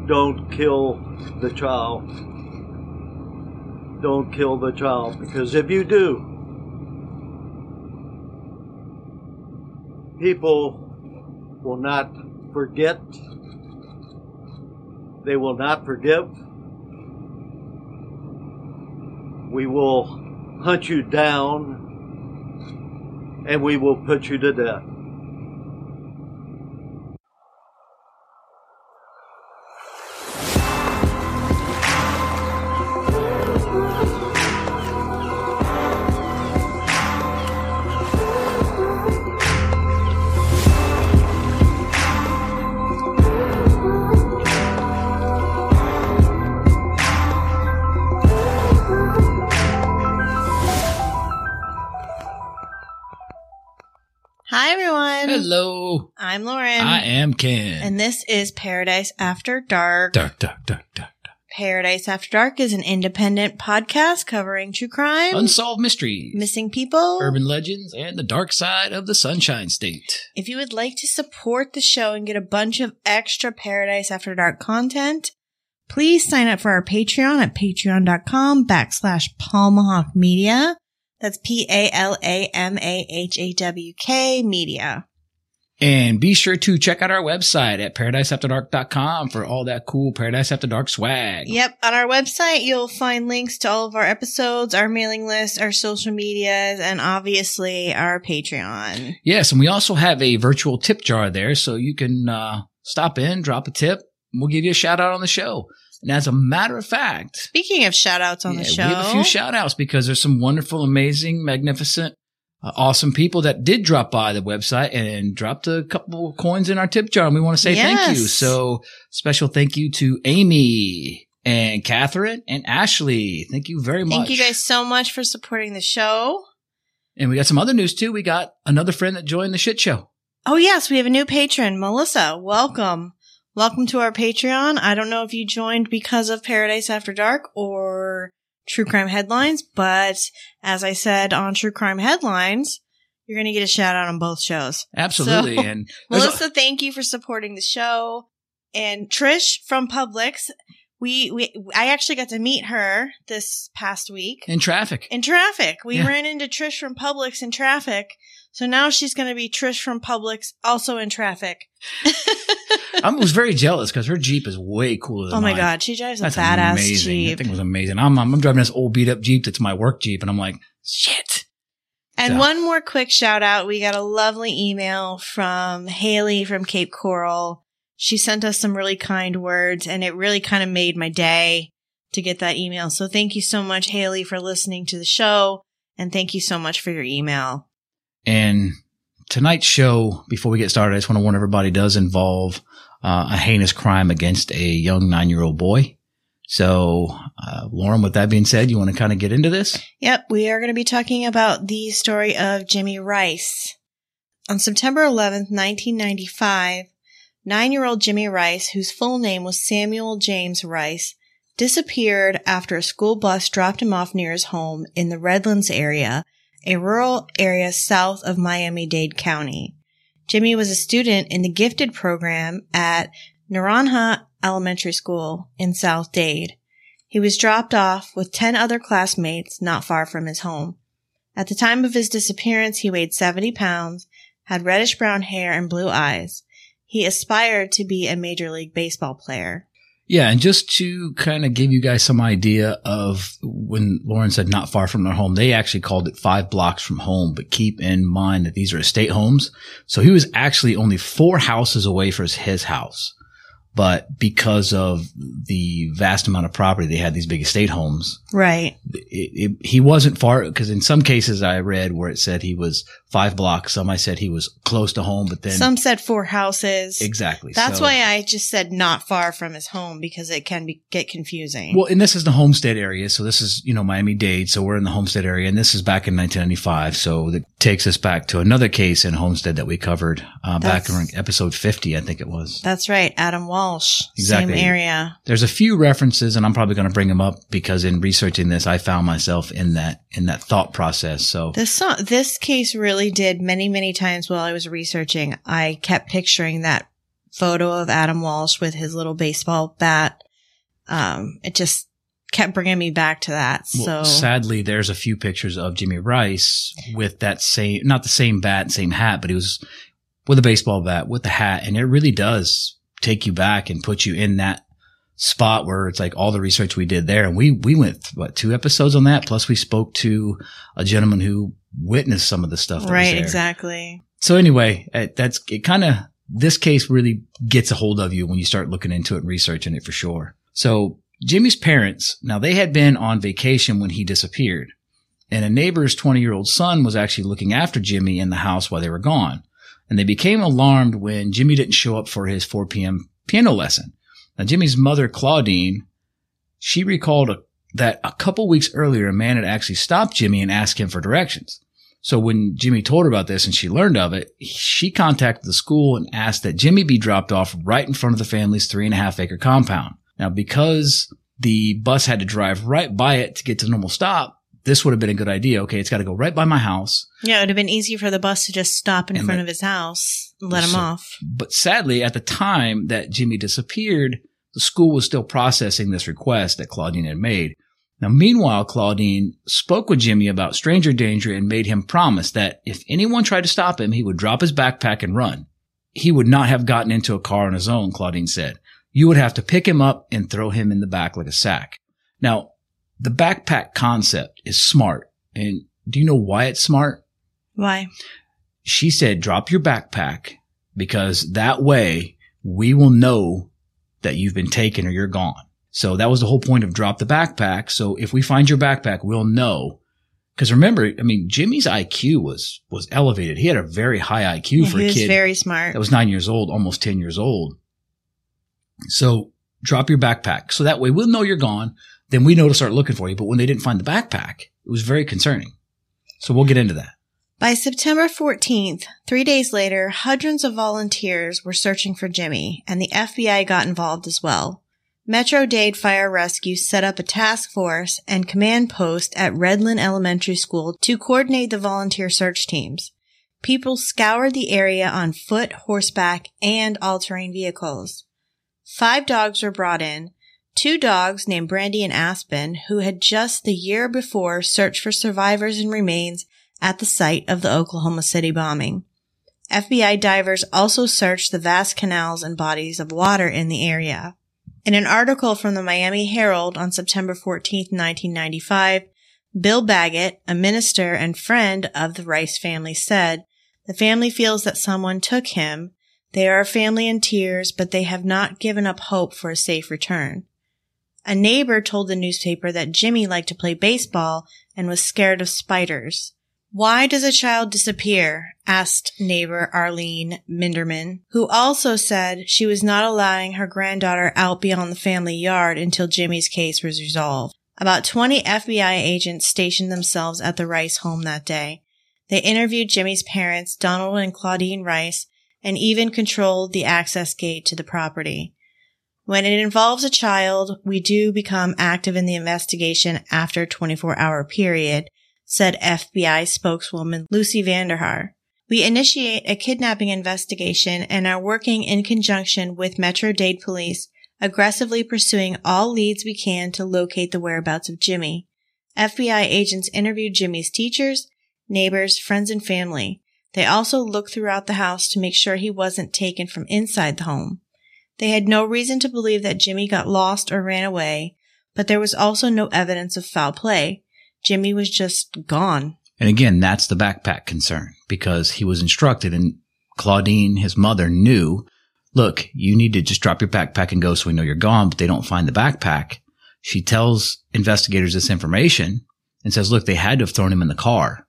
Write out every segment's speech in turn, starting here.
don't kill the child. Don't kill the child, because if you do, people will not forget. They will not forgive. We will hunt you down, and we will put you to death. Hi, everyone. Hello. I'm Lauren. I am Ken. And this is Paradise After Dark. Dark. Paradise After Dark is an independent podcast covering true crime, Unsolved mysteries, missing people, urban legends, and the dark side of the Sunshine State. If you would like to support the show and get a bunch of extra Paradise After Dark content, please sign up for our Patreon at patreon.com/Palmahawk Media. That's PALAMAHAWK Media. And be sure to check out our website at paradiseafterdark.com for all that cool Paradise After Dark swag. Yep. On our website, you'll find links to all of our episodes, our mailing list, our social medias, and obviously our Patreon. Yes, and we also have a virtual tip jar there, so you can stop in, drop a tip, and we'll give you a shout out on the show. And as a matter of fact, speaking of shout outs on the show, we have a few shout outs because there's some wonderful, amazing, magnificent, awesome people that did drop by the website and dropped a couple of coins in our tip jar. And we want to say thank you. So special thank you to Amy and Catherine and Ashley. Thank you very much. Thank you guys so much for supporting the show. And we got some other news too. We got another friend that joined the shit show. Oh yes, we have a new patron, Melissa. Welcome. Welcome to our Patreon. I don't know if you joined because of Paradise After Dark or True Crime Headlines, but as I said on True Crime Headlines, you're going to get a shout out on both shows. Absolutely. So, and Melissa, thank you for supporting the show. And Trish from Publix, I actually got to meet her this past week. In traffic. We ran into Trish from Publix in traffic. So now she's going to be Trish from Publix, also in traffic. I was very jealous because her Jeep is way cooler than mine. Oh my God, she drives a badass Jeep. That thing was amazing. I'm driving this old beat up Jeep that's my work Jeep, and I'm like, shit. And one more quick shout out. We got a lovely email from Haley from Cape Coral. She sent us some really kind words, and it really kind of made my day to get that email. So thank you so much, Haley, for listening to the show, and thank you so much for your email. And tonight's show, before we get started, I just want to warn everybody, does involve a heinous crime against a young 9-year-old boy. So, Lauren, with that being said, you want to kind of get into this? Yep. We are going to be talking about the story of Jimmy Rice. On September 11th, 1995, 9-year-old Jimmy Rice, whose full name was Samuel James Rice, disappeared after a school bus dropped him off near his home in the Redlands area, a rural area south of Miami-Dade County. Jimmy was a student in the gifted program at Naranja Elementary School in South Dade. He was dropped off with 10 other classmates not far from his home. At the time of his disappearance, he weighed 70 pounds, had reddish-brown hair and blue eyes. He aspired to be a Major League Baseball player. Yeah, and just to kind of give you guys some idea of when Lauren said not far from their home, they actually called it 5 blocks from home, but keep in mind that these are estate homes. So he was actually only 4 houses away from his house. But because of the vast amount of property, they had these big estate homes. Right. He wasn't far, because in some cases I read where it said he was 5 blocks. Some I said he was close to home, but then some said 4 houses. Exactly. That's why I just said not far from his home, because it can get confusing. Well, and this is the Homestead area. So this is, Miami-Dade. So we're in the Homestead area, and this is back in 1995. So that takes us back to another case in Homestead that we covered back in episode 50, I think it was. That's right. Adam Walsh. Exactly. Same area. There's a few references, and I'm probably going to bring them up because in researching this, I found myself in that thought process. So this case really did many, many times while I was researching. I kept picturing that photo of Adam Walsh with his little baseball bat. It just kept bringing me back to that. Well, So sadly, there's a few pictures of Jimmy Rice with that same, not the same bat and same hat, but he was with a baseball bat with the hat. And it really does take you back and put you in that spot where it's like all the research we did there. And we went, 2 episodes on that. Plus we spoke to a gentleman who witnessed some of the stuff that was right, there. exactly. So anyway, this case really gets a hold of you when you start looking into it and researching it for sure. So Jimmy's parents, now they had been on vacation when he disappeared, and a neighbor's 20-year-old son was actually looking after Jimmy in the house while they were gone. And they became alarmed when Jimmy didn't show up for his 4 p.m. piano lesson. Now Jimmy's mother, Claudine, she recalled that a couple weeks earlier, a man had actually stopped Jimmy and asked him for directions. So when Jimmy told her about this and she learned of it, she contacted the school and asked that Jimmy be dropped off right in front of the family's 3.5-acre compound. Now, because the bus had to drive right by it to get to the normal stop, this would have been a good idea. Okay, it's got to go right by my house. Yeah, it would have been easy for the bus to just stop in front of his house and let him off. But sadly, at the time that Jimmy disappeared, the school was still processing this request that Claudine had made. Now, meanwhile, Claudine spoke with Jimmy about stranger danger and made him promise that if anyone tried to stop him, he would drop his backpack and run. He would not have gotten into a car on his own, Claudine said. You would have to pick him up and throw him in the back like a sack. Now, the backpack concept is smart. And do you know why it's smart? Why? She said, drop your backpack because that way we will know that you've been taken or you're gone. So that was the whole point of drop the backpack. So if we find your backpack, we'll know. Because remember, I mean, Jimmy's IQ was elevated. He had a very high IQ for a kid. He was very smart. That was 9 years old, almost 10 years old. So drop your backpack. So that way we'll know you're gone. Then we know to start looking for you. But when they didn't find the backpack, it was very concerning. So we'll get into that. By September 14th, 3 days later, hundreds of volunteers were searching for Jimmy, and the FBI got involved as well. Metro-Dade Fire Rescue set up a task force and command post at Redland Elementary School to coordinate the volunteer search teams. People scoured the area on foot, horseback, and all-terrain vehicles. 5 dogs were brought in. 2 dogs named Brandy and Aspen, who had just the year before searched for survivors and remains at the site of the Oklahoma City bombing. FBI divers also searched the vast canals and bodies of water in the area. In an article from the Miami Herald on September 14, 1995, Bill Baggett, a minister and friend of the Rice family, said, "The family feels that someone took him. They are a family in tears, but they have not given up hope for a safe return." A neighbor told the newspaper that Jimmy liked to play baseball and was scared of spiders. "Why does a child disappear?" asked neighbor Arlene Minderman, who also said she was not allowing her granddaughter out beyond the family yard until Jimmy's case was resolved. About 20 FBI agents stationed themselves at the Rice home that day. They interviewed Jimmy's parents, Donald and Claudine Rice, and even controlled the access gate to the property. "When it involves a child, we do become active in the investigation after a 24-hour period," said FBI spokeswoman Lucy Vanderhaar. "We initiate a kidnapping investigation and are working in conjunction with Metro-Dade Police, aggressively pursuing all leads we can to locate the whereabouts of Jimmy." FBI agents interviewed Jimmy's teachers, neighbors, friends, and family. They also looked throughout the house to make sure he wasn't taken from inside the home. They had no reason to believe that Jimmy got lost or ran away, but there was also no evidence of foul play. Jimmy was just gone. And again, that's the backpack concern because he was instructed and Claudine, his mother, knew, look, you need to just drop your backpack and go so we know you're gone, but they don't find the backpack. She tells investigators this information and says, look, they had to have thrown him in the car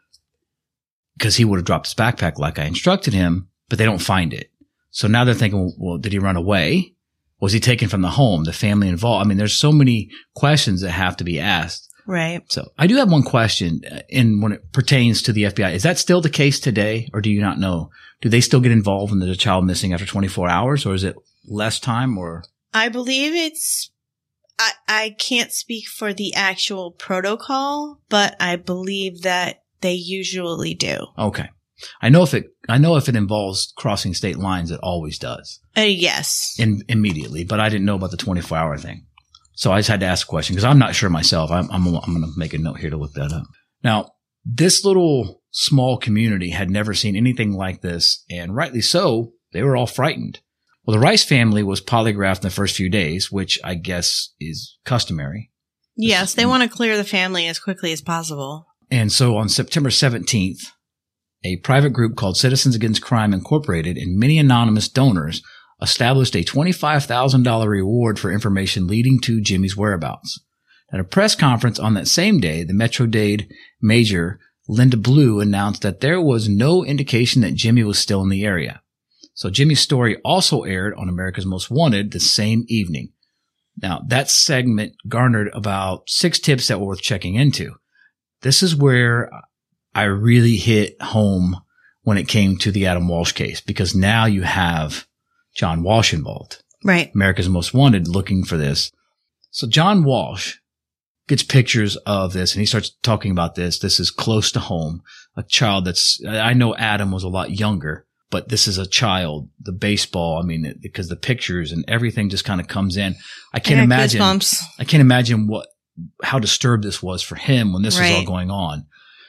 because he would have dropped his backpack like I instructed him, but they don't find it. So now they're thinking, well, did he run away? Was he taken from the home, the family involved? I mean, there's so many questions that have to be asked. Right. So I do have one question when it pertains to the FBI. Is that still the case today or do you not know? Do they still get involved when there's a child missing after 24 hours or is it less time or? I believe I can't speak for the actual protocol, but I believe that they usually do. Okay. I know if it involves crossing state lines, it always does. Yes. Immediately, but I didn't know about the 24-hour thing. So I just had to ask a question because I'm not sure myself. I'm going to make a note here to look that up. Now, this little small community had never seen anything like this, and rightly so. They were all frightened. Well, the Rice family was polygraphed in the first few days, which I guess is customary. Yes, they want to clear the family as quickly as possible. And so on September 17th, a private group called Citizens Against Crime Incorporated and many anonymous donors established a $25,000 reward for information leading to Jimmy's whereabouts. At a press conference on that same day, the Metro-Dade Major Linda Blue announced that there was no indication that Jimmy was still in the area. So Jimmy's story also aired on America's Most Wanted the same evening. Now, that segment garnered about 6 tips that were worth checking into. This is where I really hit home when it came to the Adam Walsh case, because now you have John Walsh involved. Right. America's Most Wanted looking for this. So John Walsh gets pictures of this and he starts talking about this. This is close to home. A child I know Adam was a lot younger, but this is a child, the baseball. I mean, because the pictures and everything just kind of comes in. I can't imagine how disturbed this was for him when this was all going on.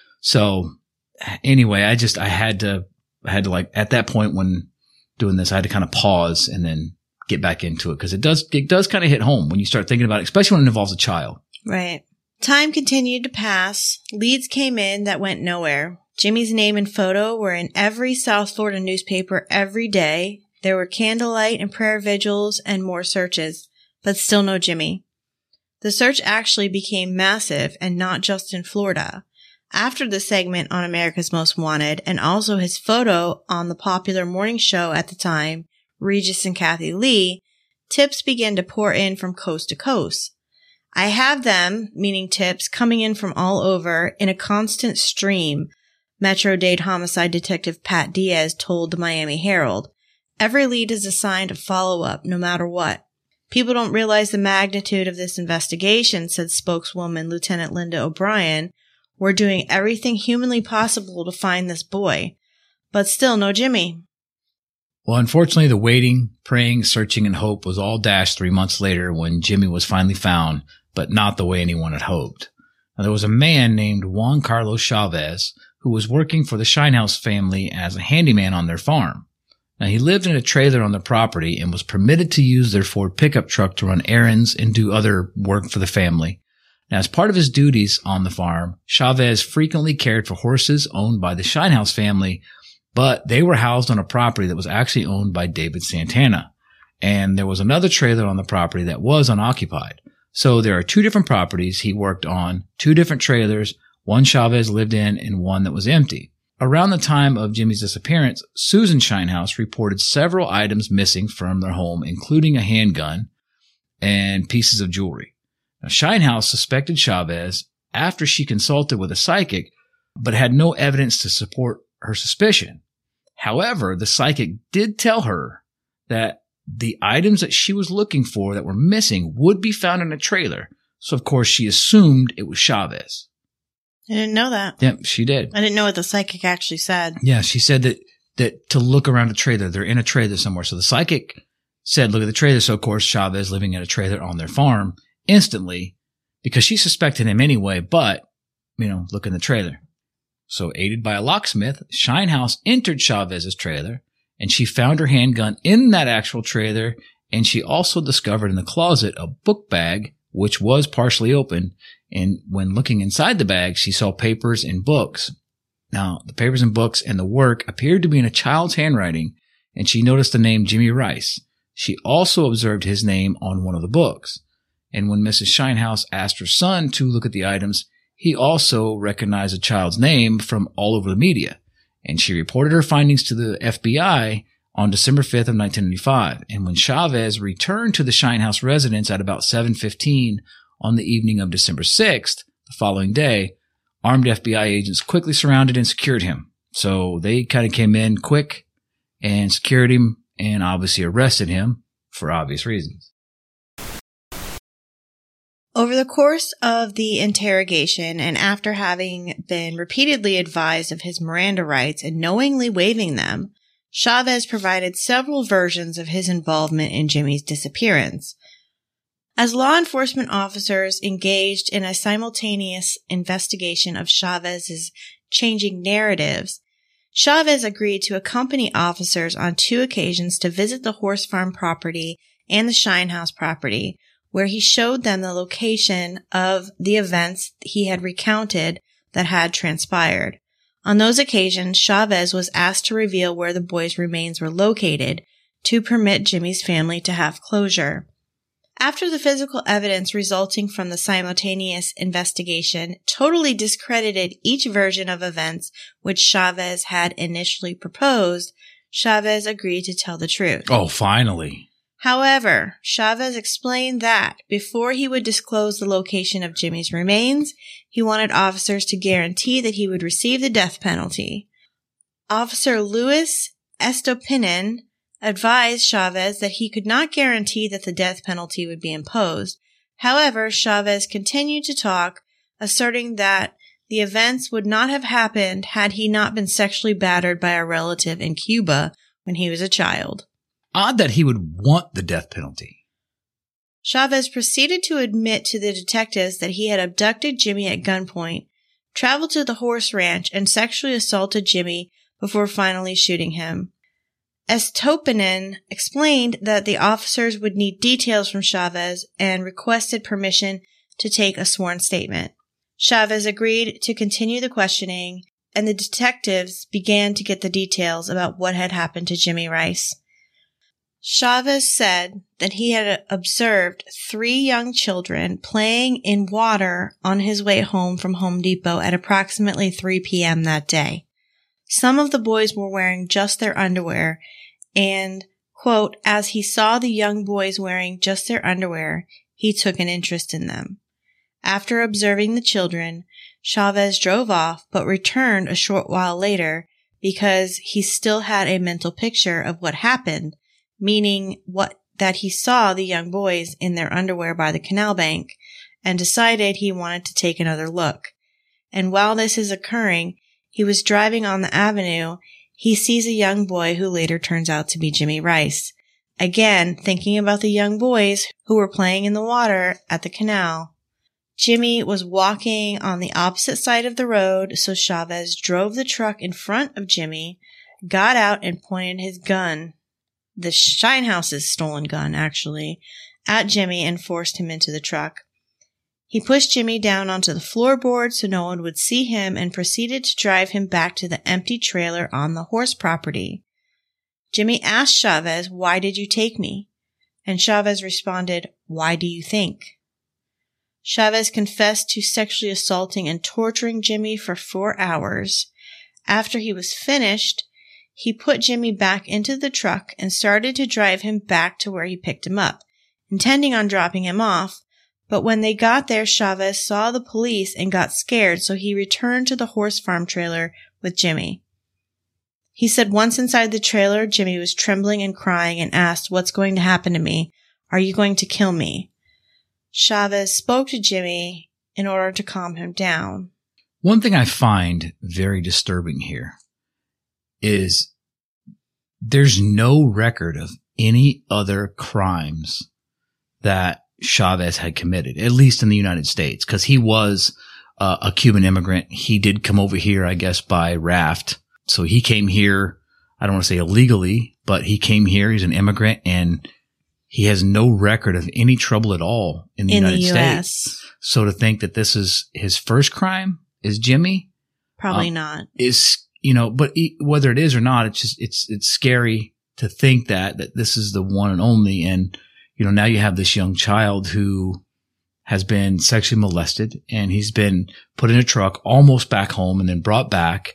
So anyway, I had to like, at that point when doing this, I had to kind of pause and then get back into it because it does kind of hit home when you start thinking about it, especially when it involves a child. Right. Time continued to pass. Leads came in that went nowhere. Jimmy's name and photo were in every South Florida newspaper every day. There were candlelight and prayer vigils and more searches, but still no Jimmy. The search actually became massive and not just in Florida. After the segment on America's Most Wanted and also his photo on the popular morning show at the time, Regis and Kathy Lee, tips began to pour in from coast to coast. I have them, meaning tips, coming in from all over in a constant stream, Metro-Dade homicide detective Pat Diaz told the Miami Herald. Every lead is assigned a follow-up, no matter what. People don't realize the magnitude of this investigation, said spokeswoman Lieutenant Linda O'Brien. We're doing everything humanly possible to find this boy. But still no Jimmy. Well, unfortunately, the waiting, praying, searching, and hope was all dashed 3 months later when Jimmy was finally found, but not the way anyone had hoped. Now, there was a man named Juan Carlos Chavez who was working for the Shinehouse family as a handyman on their farm. Now, he lived in a trailer on the property and was permitted to use their Ford pickup truck to run errands and do other work for the family. Now, as part of his duties on the farm, Chavez frequently cared for horses owned by the Shinehouse family, but they were housed on a property that was actually owned by David Santana. And there was another trailer on the property that was unoccupied. So there are 2 different properties he worked on, 2 different trailers, one Chavez lived in and one that was empty. Around the time of Jimmy's disappearance, Susan Shinehouse reported several items missing from their home, including a handgun and pieces of jewelry. Now, Shinehouse suspected Chavez after she consulted with a psychic, but had no evidence to support her suspicion. However, the psychic did tell her that the items that she was looking for that were missing would be found in a trailer. So, of course, she assumed it was Chavez. I didn't know that. Yep, she did. I didn't know what the psychic actually said. Yeah, she said that to look around a trailer, they're in a trailer somewhere. So the psychic said, look at the trailer. So, of course, Chavez living in a trailer on their farm instantly because she suspected him anyway, but, look in the trailer. So aided by a locksmith, Shinehouse entered Chavez's trailer and she found her handgun in that actual trailer. And she also discovered in the closet a book bag, which was partially open. And when looking inside the bag, she saw papers and books. Now, the papers and books and the work appeared to be in a child's handwriting, and she noticed the name Jimmy Rice. She also observed his name on one of the books. And when Mrs. Shinehouse asked her son to look at the items, he also recognized the child's name from all over the media. And she reported her findings to the FBI on December 5th of 1995. And when Chavez returned to the Shinehouse residence at about 7:15 on the evening of December 6th, the following day, armed FBI agents quickly surrounded and secured him. So they kind of came in quick and secured him and obviously arrested him for obvious reasons. Over the course of the interrogation, and after having been repeatedly advised of his Miranda rights and knowingly waiving them, Chavez provided several versions of his involvement in Jimmy's disappearance. As law enforcement officers engaged in a simultaneous investigation of Chavez's changing narratives, Chavez agreed to accompany officers on 2 occasions to visit the horse farm property and the Shine House property, where he showed them the location of the events he had recounted that had transpired. On those occasions, Chavez was asked to reveal where the boys' remains were located to permit Jimmy's family to have closure. After the physical evidence resulting from the simultaneous investigation totally discredited each version of events which Chavez had initially proposed, Chavez agreed to tell the truth. Oh, finally. However, Chavez explained that before he would disclose the location of Jimmy's remains, he wanted officers to guarantee that he would receive the death penalty. Officer Luis Estopinian advised Chavez that he could not guarantee that the death penalty would be imposed. However, Chavez continued to talk, asserting that the events would not have happened had he not been sexually battered by a relative in Cuba when he was a child. Odd that he would want the death penalty. Chavez proceeded to admit to the detectives that he had abducted Jimmy at gunpoint, traveled to the horse ranch, and sexually assaulted Jimmy before finally shooting him. Estopinian explained that the officers would need details from Chavez and requested permission to take a sworn statement. Chavez agreed to continue the questioning, and the detectives began to get the details about what had happened to Jimmy Rice. Chavez said that he had observed 3 young children playing in water on his way home from Home Depot at approximately 3 p.m. that day. Some of the boys were wearing just their underwear, and, quote, as he saw the young boys wearing just their underwear, he took an interest in them. After observing the children, Chavez drove off but returned a short while later because he still had a mental picture of what happened, meaning that he saw the young boys in their underwear by the canal bank, and decided he wanted to take another look. And while this is occurring, he was driving on the avenue. He sees a young boy who later turns out to be Jimmy Rice. Again, thinking about the young boys who were playing in the water at the canal. Jimmy was walking on the opposite side of the road, so Chavez drove the truck in front of Jimmy, got out and pointed his gun, the Shine House's stolen gun, actually, at Jimmy and forced him into the truck. He pushed Jimmy down onto the floorboard so no one would see him and proceeded to drive him back to the empty trailer on the horse property. Jimmy asked Chavez, "Why did you take me?" And Chavez responded, "Why do you think?" Chavez confessed to sexually assaulting and torturing Jimmy for 4 hours. After he was finished, he put Jimmy back into the truck and started to drive him back to where he picked him up, intending on dropping him off. But when they got there, Chavez saw the police and got scared, so he returned to the horse farm trailer with Jimmy. He said once inside the trailer, Jimmy was trembling and crying and asked, "What's going to happen to me? Are you going to kill me?" Chavez spoke to Jimmy in order to calm him down. One thing I find very disturbing here is there's no record of any other crimes that Chavez had committed, at least in the United States, because he was a Cuban immigrant. He did come over here, I guess, by raft. So he came here, I don't want to say illegally, but he came here. He's an immigrant, and he has no record of any trouble at all in the United States. So to think that this is his first crime is Jimmy? Probably not. Is, but whether it is or not, it's just, it's scary to think that this is the one and only. And, now you have this young child who has been sexually molested, and he's been put in a truck almost back home and then brought back.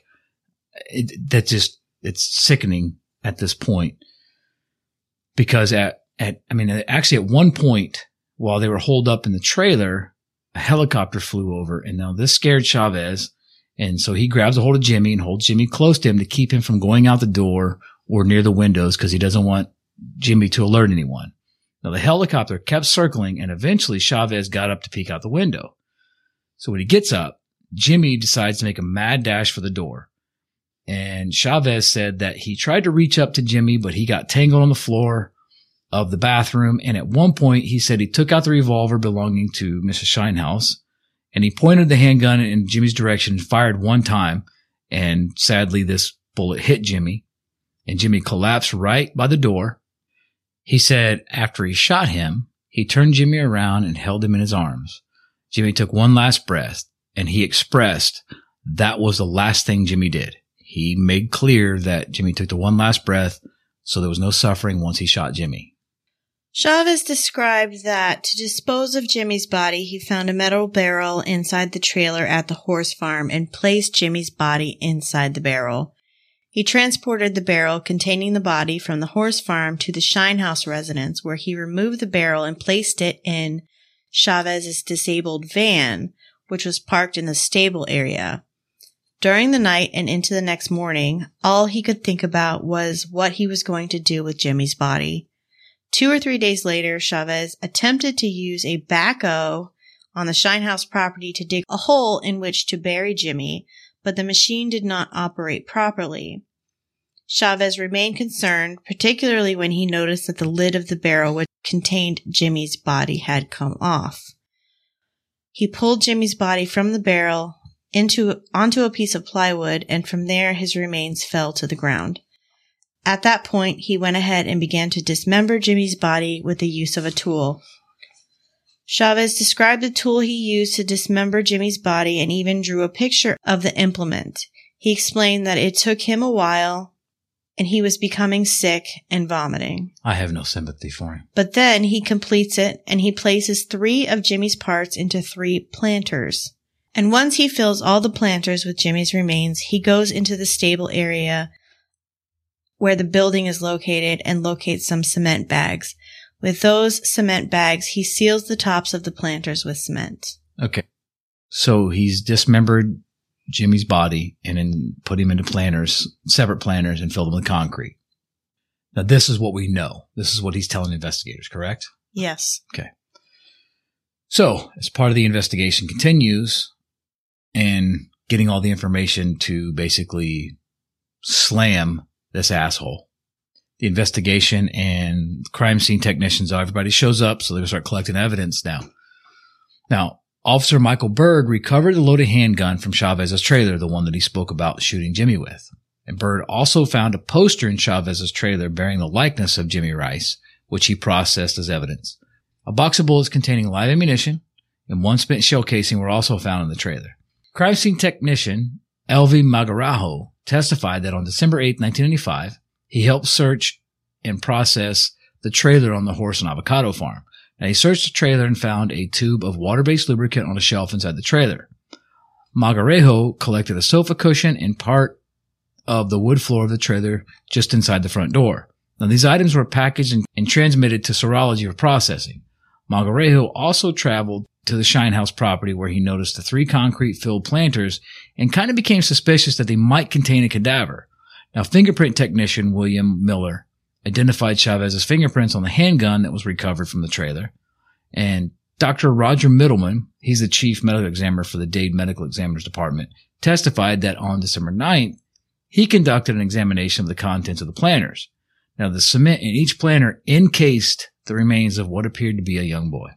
It's sickening at this point, because actually at one point while they were holed up in the trailer, a helicopter flew over, and now this scared Chavez. And so he grabs a hold of Jimmy and holds Jimmy close to him to keep him from going out the door or near the windows, because he doesn't want Jimmy to alert anyone. Now, the helicopter kept circling, and eventually Chavez got up to peek out the window. So when he gets up, Jimmy decides to make a mad dash for the door. And Chavez said that he tried to reach up to Jimmy, but he got tangled on the floor of the bathroom. And at one point, he said he took out the revolver belonging to Mrs. Shinehouse, and he pointed the handgun in Jimmy's direction and fired one time. And sadly, this bullet hit Jimmy, and Jimmy collapsed right by the door. He said after he shot him, he turned Jimmy around and held him in his arms. Jimmy took one last breath, and he expressed that was the last thing Jimmy did. He made clear that Jimmy took the one last breath, so there was no suffering once he shot Jimmy. Chavez described that to dispose of Jimmy's body, he found a metal barrel inside the trailer at the horse farm and placed Jimmy's body inside the barrel. He transported the barrel containing the body from the horse farm to the Shinehouse residence, where he removed the barrel and placed it in Chavez's disabled van, which was parked in the stable area. During the night and into the next morning, all he could think about was what he was going to do with Jimmy's body. 2 or 3 days later, Chavez attempted to use a backhoe on the Shinehouse property to dig a hole in which to bury Jimmy, but the machine did not operate properly. Chavez remained concerned, particularly when he noticed that the lid of the barrel which contained Jimmy's body had come off. He pulled Jimmy's body from the barrel onto a piece of plywood, and from there his remains fell to the ground. At that point, he went ahead and began to dismember Jimmy's body with the use of a tool. Chavez described the tool he used to dismember Jimmy's body and even drew a picture of the implement. He explained that it took him a while and he was becoming sick and vomiting. I have no sympathy for him. But then he completes it and he places 3 of Jimmy's parts into 3 planters. And once he fills all the planters with Jimmy's remains, he goes into the stable area where the building is located and locates some cement bags. With those cement bags, he seals the tops of the planters with cement. Okay. So he's dismembered Jimmy's body and then put him into planters, separate planters, and filled them with concrete. Now, this is what we know. This is what he's telling investigators, correct? Yes. Okay. So, as part of the investigation continues and getting all the information to basically slam this asshole, the investigation and crime scene technicians, everybody shows up, so they're going to start collecting evidence now. Now, Officer Michael Bird recovered the loaded handgun from Chavez's trailer, the one that he spoke about shooting Jimmy with. And Bird also found a poster in Chavez's trailer bearing the likeness of Jimmy Rice, which he processed as evidence. A box of bullets containing live ammunition and 1 spent shell casing were also found in the trailer. Crime scene technician Elvi Magarajo testified that on December 8, 1995, he helped search and process the trailer on the horse and avocado farm. Now, he searched the trailer and found a tube of water-based lubricant on a shelf inside the trailer. Magarejo collected a sofa cushion and part of the wood floor of the trailer just inside the front door. Now, these items were packaged and transmitted to serology for processing. Magarejo also traveled to the Shinehouse property where he noticed the 3 concrete-filled planters and kind of became suspicious that they might contain a cadaver. Now, fingerprint technician William Miller identified Chavez's fingerprints on the handgun that was recovered from the trailer. And Dr. Roger Middleman, he's the chief medical examiner for the Dade Medical Examiner's Department, testified that on December 9th, he conducted an examination of the contents of the planters. Now, the cement in each planter encased the remains of what appeared to be a young boy.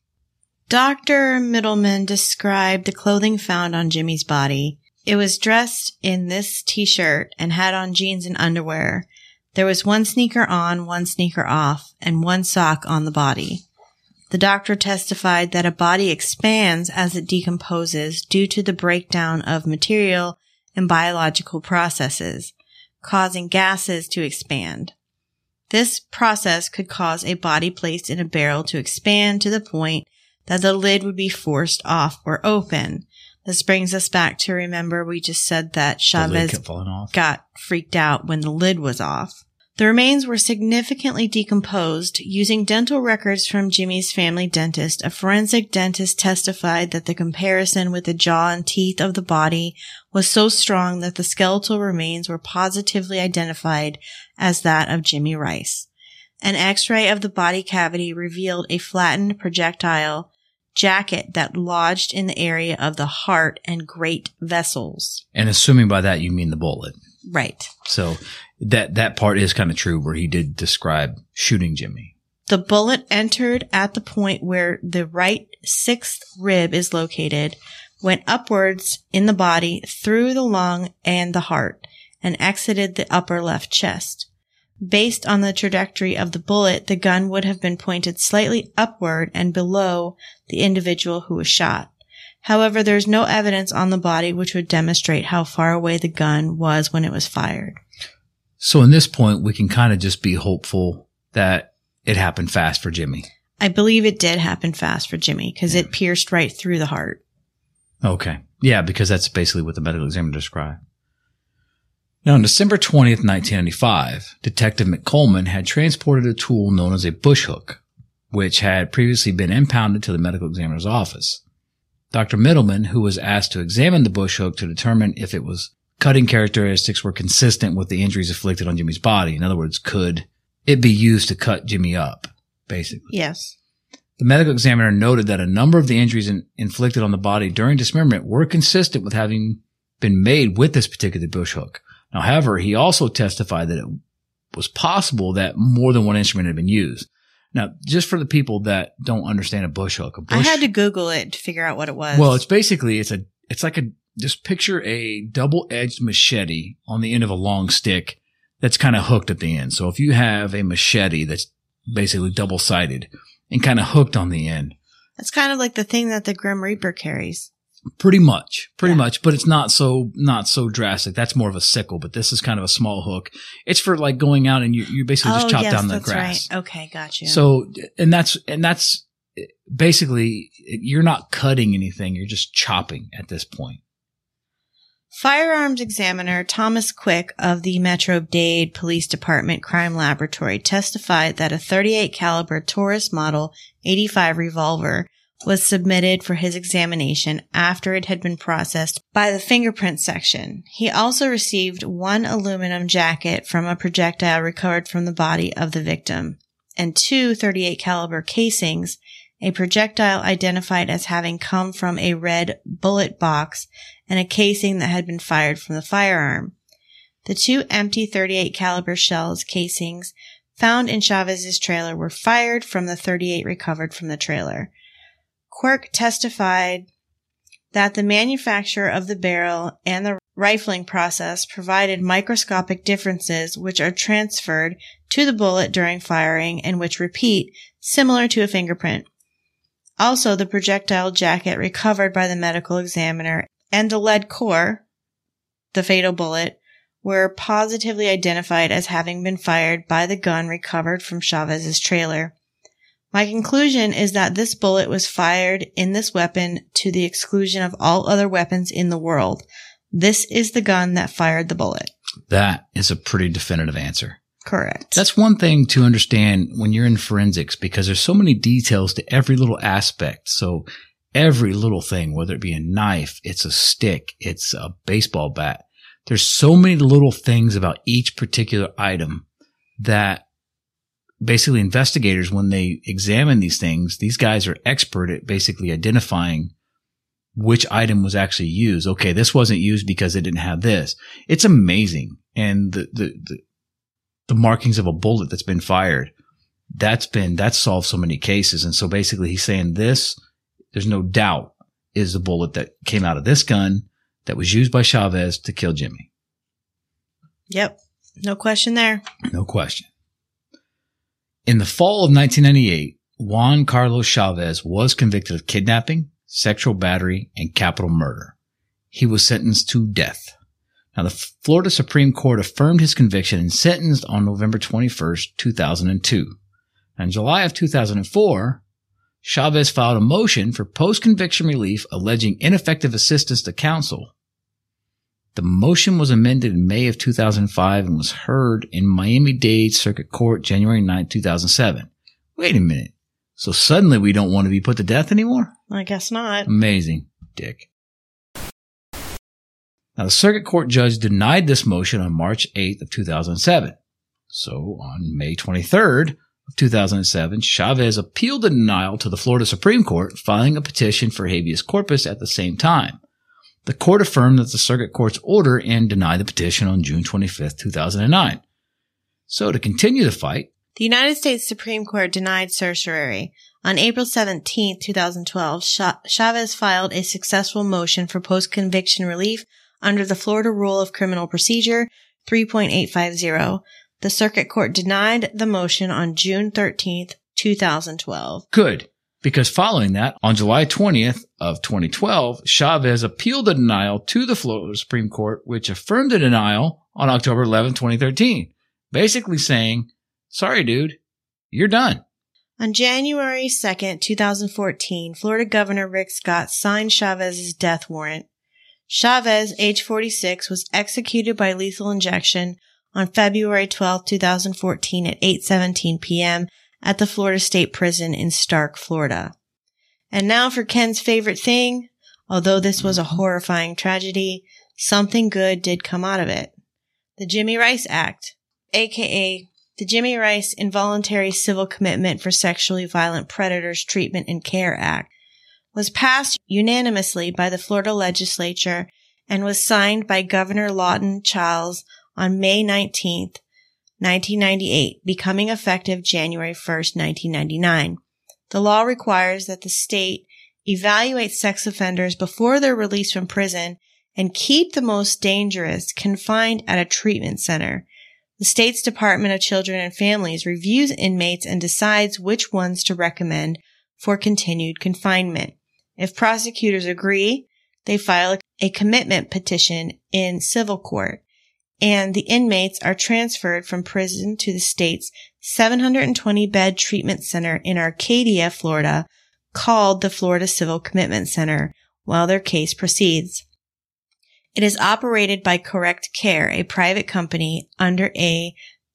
Dr. Middleman described the clothing found on Jimmy's body. It was dressed in this t-shirt and had on jeans and underwear. There was 1 sneaker on, 1 sneaker off, and 1 sock on the body. The doctor testified that a body expands as it decomposes due to the breakdown of material and biological processes, causing gases to expand. This process could cause a body placed in a barrel to expand to the point that the lid would be forced off or open. This brings us back to remember we just said that Chavez got freaked out when the lid was off. The remains were significantly decomposed. Using dental records from Jimmy's family dentist, a forensic dentist testified that the comparison with the jaw and teeth of the body was so strong that the skeletal remains were positively identified as that of Jimmy Rice. An X-ray of the body cavity revealed a flattened projectile jacket that lodged in the area of the heart and great vessels. And assuming by that you mean the bullet. Right. So that part is kind of true where he did describe shooting Jimmy. The bullet entered at the point where the right sixth rib is located, went upwards in the body through the lung and the heart, and exited the upper left chest. Based on the trajectory of the bullet, the gun would have been pointed slightly upward and below the individual who was shot. However, there is no evidence on the body which would demonstrate how far away the gun was when it was fired. So in this point, we can kind of just be hopeful that it happened fast for Jimmy. I believe it did happen fast for Jimmy because it pierced right through the heart. Okay. Yeah, because that's basically what the medical examiner described. Now, on December 20th, 1995, Detective McColeman had transported a tool known as a bush hook, which had previously been impounded to the medical examiner's office. Dr. Middleman, who was asked to examine the bush hook to determine if it was cutting characteristics were consistent with the injuries inflicted on Jimmy's body. In other words, could it be used to cut Jimmy up, basically? Yes. The medical examiner noted that a number of the injuries inflicted on the body during dismemberment were consistent with having been made with this particular bush hook. Now, however, he also testified that it was possible that more than one instrument had been used. Now, just for the people that don't understand a bush hook, I had to Google it to figure out what it was. Well, it's basically, just picture a double-edged machete on the end of a long stick that's kind of hooked at the end. So if you have a machete that's basically double-sided and kind of hooked on the end. That's kind of like the thing that the Grim Reaper carries. Pretty much, but it's not so drastic. That's more of a sickle, but this is kind of a small hook. It's for like going out and you basically just chop down the grass. Right. Okay, gotcha. So, and that's basically, you're not cutting anything. You're just chopping at this point. Firearms examiner Thomas Quick of the Metro-Dade Police Department Crime Laboratory testified that a .38 caliber Taurus Model 85 revolver was submitted for his examination after it had been processed by the fingerprint section. He also received one aluminum jacket from a projectile recovered from the body of the victim and two .38 caliber casings, a projectile identified as having come from a red bullet box and a casing that had been fired from the firearm. The two empty .38 caliber shells casings found in Chavez's trailer were fired from the .38 recovered from the trailer. Quirk testified that the manufacture of the barrel and the rifling process provided microscopic differences which are transferred to the bullet during firing and which repeat, similar to a fingerprint. Also, the projectile jacket recovered by the medical examiner and the lead core, the fatal bullet, were positively identified as having been fired by the gun recovered from Chavez's trailer. My conclusion is that this bullet was fired in this weapon to the exclusion of all other weapons in the world. This is the gun that fired the bullet. That is a pretty definitive answer. Correct. That's one thing to understand when you're in forensics because there's so many details to every little aspect. So every little thing, whether it be a knife, it's a stick, it's a baseball bat. There's so many little things about each particular item that basically investigators, when they examine these things, these guys are expert at basically identifying which item was actually used. Okay, this wasn't used because it didn't have this. It's amazing. And the markings of a bullet that's been fired, that's solved so many cases. And so basically he's saying this, there's no doubt, is the bullet that came out of this gun that was used by Chavez to kill Jimmy. Yep. No question there. No question. In the fall of 1998, Juan Carlos Chavez was convicted of kidnapping, sexual battery, and capital murder. He was sentenced to death. Now, the Florida Supreme Court affirmed his conviction and sentenced on November 21st, 2002. In July of 2004, Chavez filed a motion for post-conviction relief alleging ineffective assistance to counsel. The motion was amended in May of 2005 and was heard in Miami-Dade Circuit Court January 9, 2007. Wait a minute. So suddenly we don't want to be put to death anymore? I guess not. Amazing, Dick. Now, the Circuit Court judge denied this motion on March 8th of 2007. So on May 23rd, of 2007, Chavez appealed the denial to the Florida Supreme Court, filing a petition for habeas corpus at the same time. The court affirmed that the circuit court's order and denied the petition on June 25, 2009. So to continue the fight, the United States Supreme Court denied certiorari. On April 17, 2012, Chavez filed a successful motion for post-conviction relief under the Florida Rule of Criminal Procedure 3.850. The circuit court denied the motion on June 13, 2012. Good, because following that, on July 20th of 2012, Chavez appealed the denial to the Florida Supreme Court, which affirmed the denial on October 11, 2013, basically saying, sorry, dude, you're done. On January 2nd, 2014, Florida Governor Rick Scott signed Chavez's death warrant. Chavez, age 46, was executed by lethal injection on February 12, 2014 at 8:17 p.m. at the Florida State Prison in Stark, Florida. And now for Ken's favorite thing. Although this was a horrifying tragedy, something good did come out of it. The Jimmy Rice Act, aka the Jimmy Rice Involuntary Civil Commitment for Sexually Violent Predators Treatment and Care Act, was passed unanimously by the Florida legislature and was signed by Governor Lawton Chiles on May 19, 1998, becoming effective January 1, 1999. The law requires that the state evaluate sex offenders before they're released from prison and keep the most dangerous confined at a treatment center. The state's Department of Children and Families reviews inmates and decides which ones to recommend for continued confinement. If prosecutors agree, they file a commitment petition in civil court, and the inmates are transferred from prison to the state's 720-bed treatment center in Arcadia, Florida, called the Florida Civil Commitment Center, while their case proceeds. It is operated by Correct Care, a private company, under a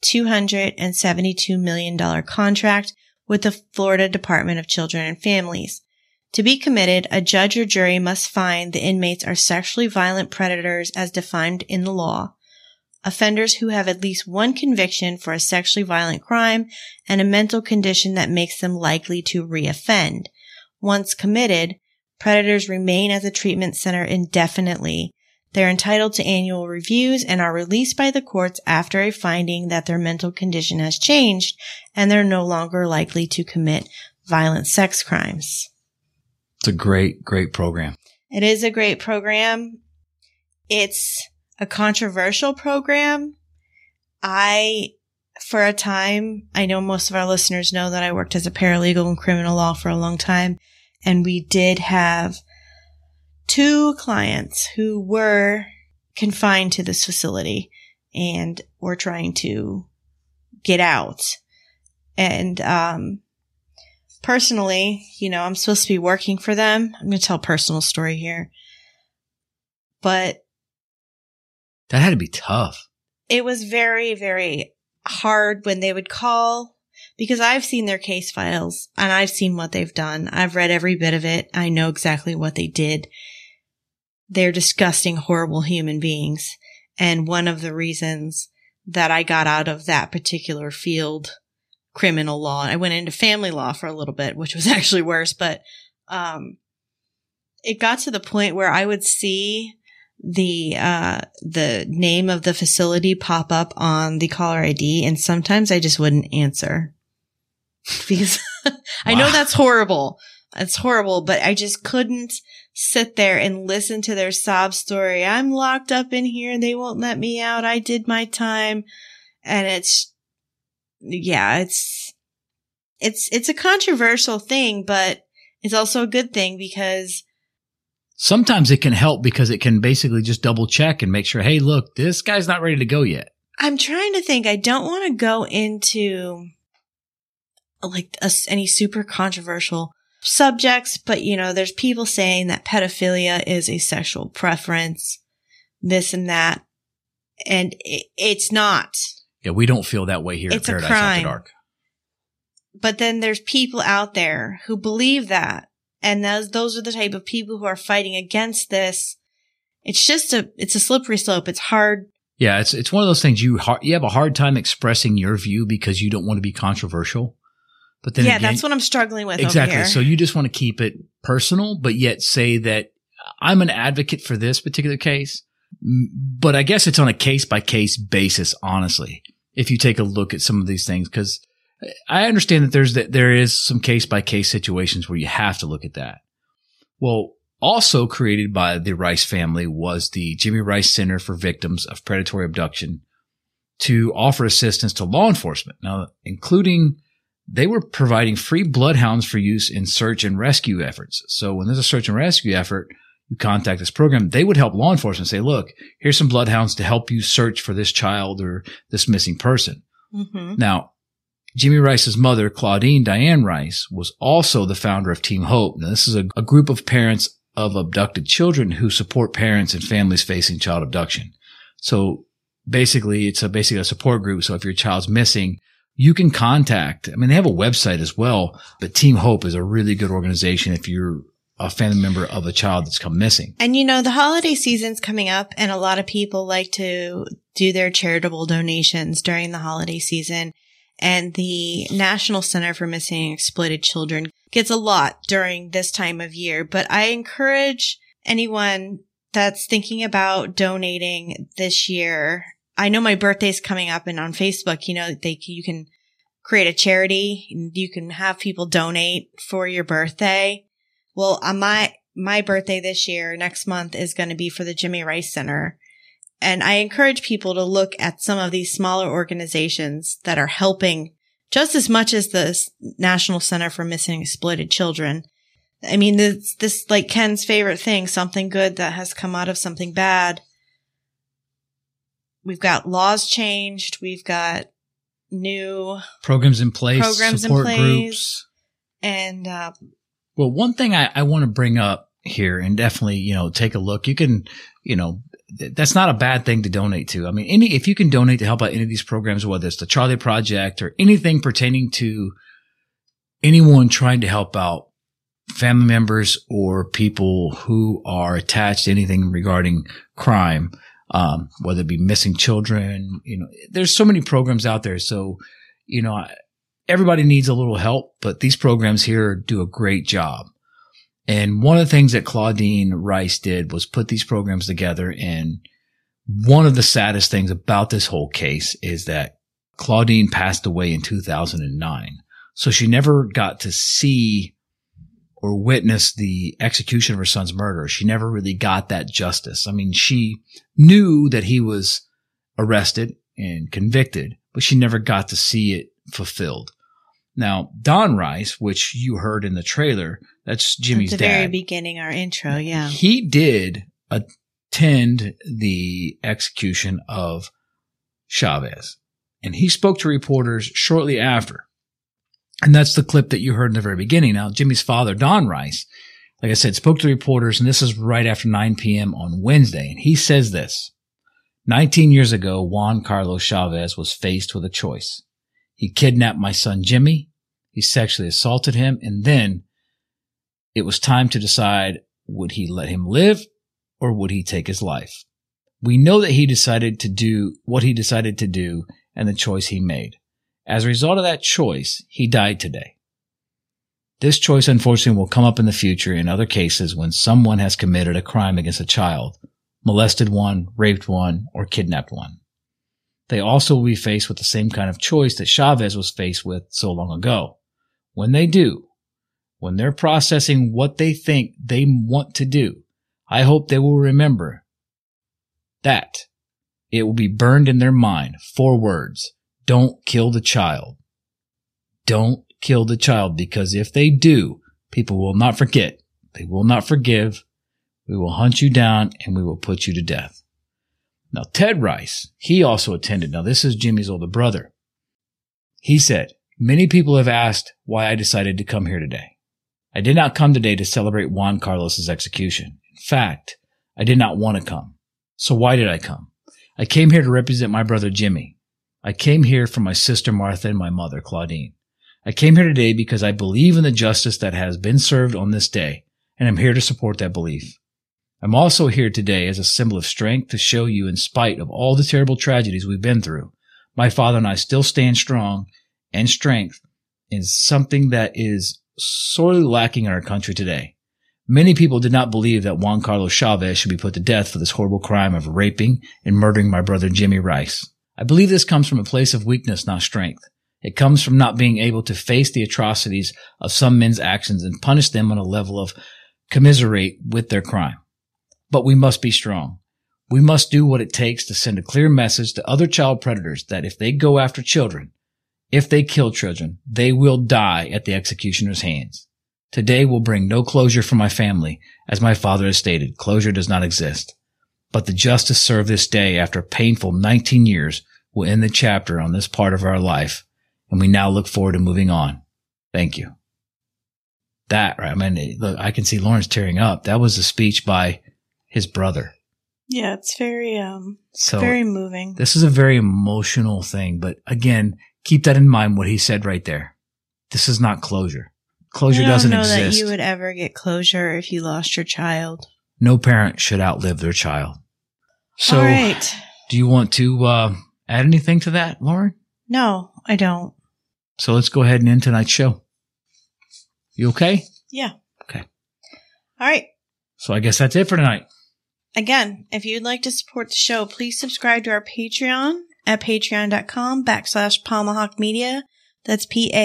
$272 million contract with the Florida Department of Children and Families. To be committed, a judge or jury must find the inmates are sexually violent predators as defined in the law, offenders who have at least one conviction for a sexually violent crime and a mental condition that makes them likely to reoffend. Once committed, predators remain at the treatment center indefinitely. They're entitled to annual reviews and are released by the courts after a finding that their mental condition has changed and they're no longer likely to commit violent sex crimes. It's a great, great program. It is a great program. It's a controversial program. For a time, I know most of our listeners know that I worked as a paralegal in criminal law for a long time, and we did have 2 clients who were confined to this facility and were trying to get out. And personally, I'm supposed to be working for them. I'm going to tell a personal story here. But that had to be tough. It was very, very hard when they would call, because I've seen their case files and I've seen what they've done. I've read every bit of it. I know exactly what they did. They're disgusting, horrible human beings. And one of the reasons that I got out of that particular field, criminal law, I went into family law for a little bit, which was actually worse, but it got to the point where I would see the name of the facility pop up on the caller ID, and sometimes I just wouldn't answer because I know that's horrible. It's horrible, but I just couldn't sit there and listen to their sob story. I'm locked up in here and they won't let me out. I did my time. And it's a controversial thing, but it's also a good thing because sometimes it can help because it can basically just double check and make sure, hey, look, this guy's not ready to go yet. I'm trying to think. I don't want to go into any super controversial subjects, but there's people saying that pedophilia is a sexual preference, this and that, and it's not. Yeah, we don't feel that way here at Paradise After Dark. But then there's people out there who believe that, and those are the type of people who are fighting against this. It's just it's a slippery slope. It's hard. Yeah, it's one of those things you have a hard time expressing your view because you don't want to be controversial. But then again, that's what I'm struggling with exactly. over here. So you just want to keep it personal, but yet say that I'm an advocate for this particular case. But I guess it's on a case-by-case basis, honestly, if you take a look at some of these things, because I understand that there is some case-by-case situations where you have to look at that. Well, also created by the Rice family was the Jimmy Rice Center for Victims of Predatory Abduction to offer assistance to law enforcement. Now, including they were providing free bloodhounds for use in search and rescue efforts. So when there's a search and rescue effort, you contact this program, they would help law enforcement say, look, here's some bloodhounds to help you search for this child or this missing person. Mm-hmm. Now, Jimmy Rice's mother, Claudine Diane Rice, was also the founder of Team Hope. Now, this is a group of parents of abducted children who support parents and families facing child abduction. So basically, it's basically a support group. So if your child's missing, you can contact, they have a website as well, but Team Hope is a really good organization if you're a family member of a child that's come missing. And the holiday season's coming up, and a lot of people like to do their charitable donations during the holiday season. And the National Center for Missing and Exploited Children gets a lot during this time of year. But I encourage anyone that's thinking about donating this year. I know my birthday's coming up, and on Facebook, you can create a charity and you can have people donate for your birthday. Well, on my birthday this year, next month, is going to be for the Jimmy Rice Center. And I encourage people to look at some of these smaller organizations that are helping just as much as the National Center for Missing and Exploited Children. This like Ken's favorite thing, something good that has come out of something bad. We've got laws changed. We've got new programs in place, support groups. And, well, one thing I want to bring up here, and definitely, take a look. You can, that's not a bad thing to donate to. If you can donate to help out any of these programs, whether it's the Charlie Project or anything pertaining to anyone trying to help out family members or people who are attached to anything regarding crime, whether it be missing children, there's so many programs out there. So, everybody needs a little help, but these programs here do a great job. And one of the things that Claudine Rice did was put these programs together. And one of the saddest things about this whole case is that Claudine passed away in 2009. So she never got to see or witness the execution of her son's murder. She never really got that justice. She knew that he was arrested and convicted, but she never got to see it fulfilled. Now, Don Rice, which you heard in the trailer, that's Jimmy's dad. At the very beginning, our intro, yeah. He did attend the execution of Chavez, and he spoke to reporters shortly after. And that's the clip that you heard in the very beginning. Now, Jimmy's father, Don Rice, like I said, spoke to reporters, and this is right after 9 p.m. on Wednesday. And he says this: 19 years ago, Juan Carlos Chavez was faced with a choice. He kidnapped my son, Jimmy. He sexually assaulted him. And then it was time to decide, would he let him live or would he take his life? We know that he decided to do what he decided to do and the choice he made. As a result of that choice, he died today. This choice, unfortunately, will come up in the future in other cases when someone has committed a crime against a child, molested one, raped one, or kidnapped one. They also will be faced with the same kind of choice that Chavez was faced with so long ago. When they do, when they're processing what they think they want to do, I hope they will remember that it will be burned in their mind. 4 words. Don't kill the child. Don't kill the child, because if they do, people will not forget. They will not forgive. We will hunt you down and we will put you to death. Now, Ted Rice, he also attended. Now, this is Jimmy's older brother. He said, many people have asked why I decided to come here today. I did not come today to celebrate Juan Carlos's execution. In fact, I did not want to come. So why did I come? I came here to represent my brother Jimmy. I came here for my sister Martha and my mother Claudine. I came here today because I believe in the justice that has been served on this day, and I'm here to support that belief. I'm also here today as a symbol of strength to show you, in spite of all the terrible tragedies we've been through, my father and I still stand strong and strength is something that is sorely lacking in our country today. Many people did not believe that Juan Carlos Chavez should be put to death for this horrible crime of raping and murdering my brother Jimmy Rice. I believe this comes from a place of weakness, not strength. It comes from not being able to face the atrocities of some men's actions and punish them on a level of commiserate with their crime. But we must be strong. We must do what it takes to send a clear message to other child predators that if they go after children, if they kill children, they will die at the executioner's hands. Today will bring no closure for my family. As my father has stated, closure does not exist. But the justice served this day after a painful 19 years will end the chapter on this part of our life, and we now look forward to moving on. Thank you. That, right? I mean, look, I can see Lawrence tearing up. That was a speech by his brother. Yeah, it's very moving. This is a very emotional thing, but again, keep that in mind what he said right there. This is not closure. Closure doesn't exist. I don't know that you would ever get closure if you lost your child. No parent should outlive their child. So, all right. Do you want to add anything to that, Lauren? No, I don't. So let's go ahead and end tonight's show. You okay? Yeah. Okay. All right. So I guess that's it for tonight. Again, if you'd like to support the show, please subscribe to our Patreon at patreon.com/Palmahawk Media. That's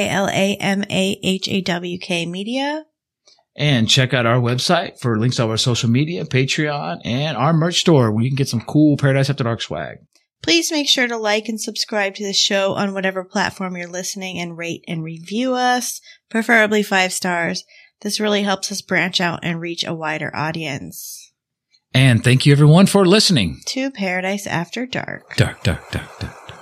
PALAMAHAWK Media. And check out our website for links to our social media, Patreon, and our merch store where you can get some cool Paradise After Dark swag. Please make sure to like and subscribe to the show on whatever platform you're listening and rate and review us, preferably 5 stars. This really helps us branch out and reach a wider audience. And thank you everyone for listening to Paradise After Dark. Dark.